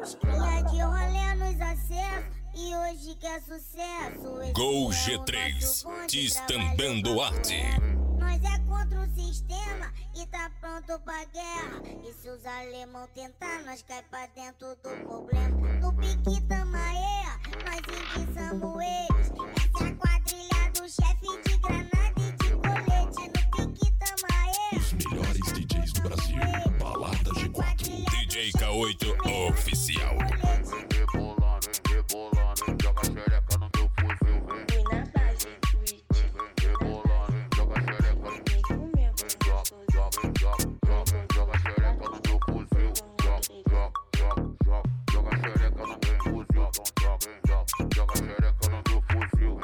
Ia de rolê nos acessos e hoje quer sucesso. Esse Gol é G3, o nosso Destambando Arte. Nós é contra o sistema e tá pronto pra guerra. E se os alemão tentar, nós cai pra dentro do problema. No pique Tamaea, nós enguiçamos eles. Essa é a quadrilha do chefe de granada e de colete. No pique Tamaea, Os melhores DJs do Brasil, Balada G4. DJ K8 Oficial. Rebolando, joga xereca no meu fuzil. Fui na base, tweet. Rebolando, joga xereca. Vem comigo, gostoso. Joga xereca no meu fuzil. Joga xereca no meu fuzil. Joga xereca no meu fuzil.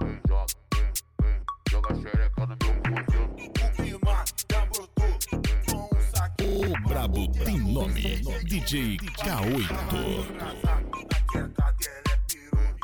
Joga xereca no meu fuzil. O clima já brotou com um saquinho. O brabo tem nome, DJ K8. Aqui a cadeira é piru.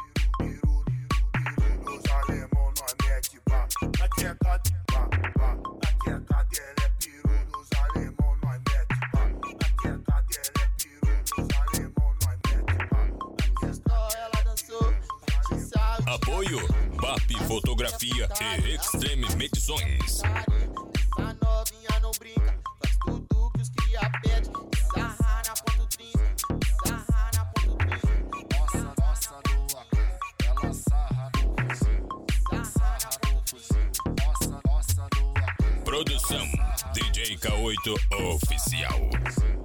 Os alemão nós mete pá. Aqui a cadeira é piru. Os alemão nós mete pá. Aqui a cadeira é piru. Os alemão nós mete pá. Só ela dançou, te sabe. Apoio BAP Fotografia e Extreme Medições. Essa novinha não brinca, faz tudo que os cria pede. Sarra na ponto 30, sarra na ponto 30. Nossa lua, ela sarra no fuzil. Sarra no fuzil. Nossa lua. Produção DJ K8 Oficial.